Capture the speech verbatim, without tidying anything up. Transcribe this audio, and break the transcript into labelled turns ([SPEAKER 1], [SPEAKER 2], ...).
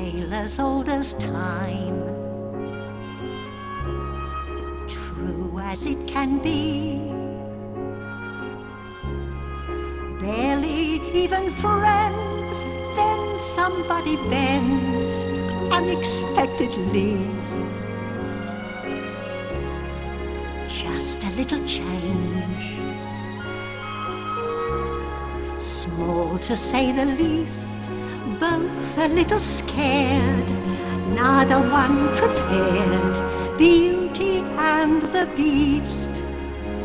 [SPEAKER 1] tale as old as time, true as it can be. Barely even friends, then somebody bends unexpectedly. Just a little change, small to say the least, both a little scared, neither one prepared, Beauty and the Beast.